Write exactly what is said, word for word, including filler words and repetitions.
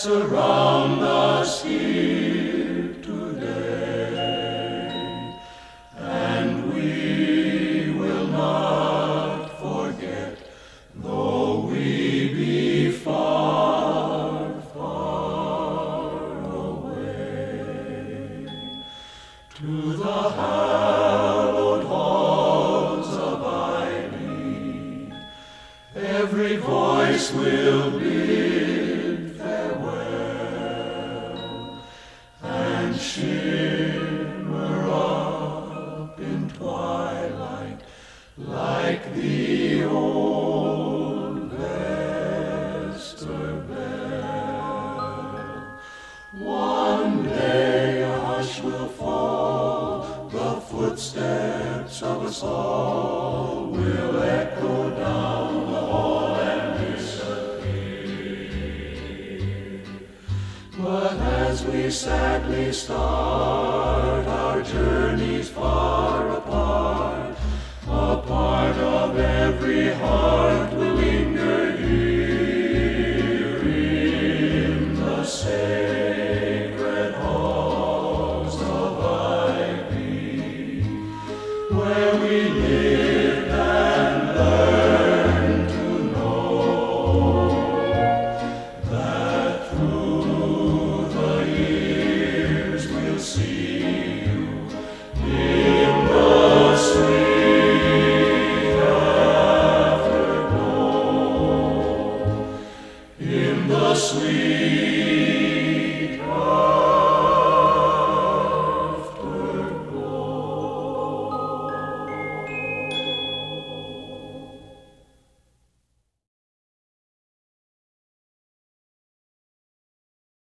surround us here today, and we will not forget, though we be far, far away. To the hallowed halls abiding, every voice will bid farewell, and shimmer up in twilight like the old vesper bell. One day a hush will fall, the footsteps of us all will echo down the hall and disappear. But as we sadly start our journeys far apart, a part of every heart will